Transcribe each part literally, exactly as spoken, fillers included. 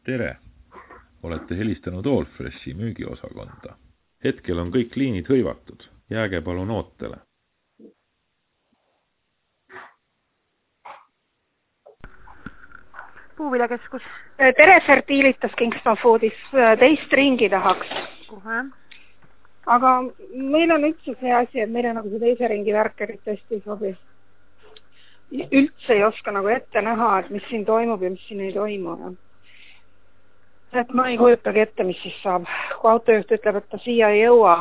Tere! Olete helistanud Allfreshi müügiosakonda. Hetkel on kõik liinid hõivatud. Jääge palun ootele. Puuviljakeskus. Tere, Fertilitas Kingston Foodis. Teist ringi tahaks. Kohe. Aga meil on üldse see asi, et meile nagu see teise ringi värkerid tõesti ei sobi. Üldse ei oska nagu ette näha, et mis siin toimub ja mis siin ei toimu. Et ma ei kujutagi ette, mis siis saab. Kui autojuht ütleb, et ta siia ei jõua.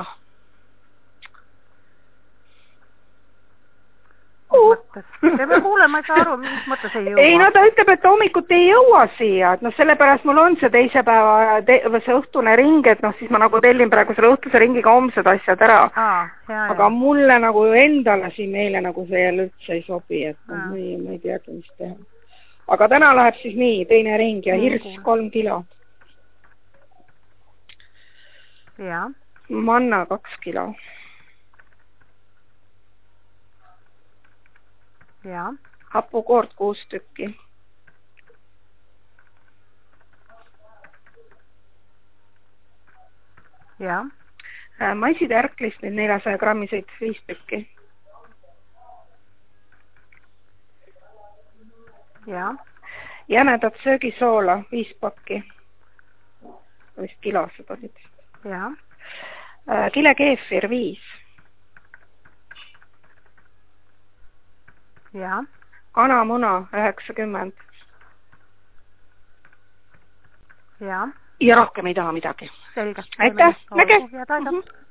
Me kuule, ma ei saa aru, mis mõttes ei jõua. Ei, no ta ütleb, et hommikut ei jõua siia. Et no sellepärast mul on see teise päeva, te, see õhtune ring, et noh, siis ma nagu tellin praegu selle õhtuse ringiga homsed asjad ära. Aa, hea, aga hea. Mulle nagu endale siin meile nagu see jälle üldse ei sobi, et no, ma, ei, ma ei teagi, mis teha. Aga täna läheb siis nii, teine ring ja hirs kolm kilo. Ja. Manna kaks kilo. Ja. Hapukoort kuus tükki. Ja. Maisid ärklist nüüd neljasaja grammiseid viis tükki. Ja. Jänedat söögisoola viis pakki. Vist kilo seda olid. Ja. Kile keefir viis. Ja. Kanamuna üheksakümmend. Ja. Ja rohkem ei taha midagi. Selge. Aitäh, näge!